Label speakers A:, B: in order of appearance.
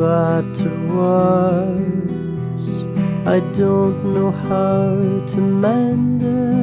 A: bad to worse. I don't know how to mend it.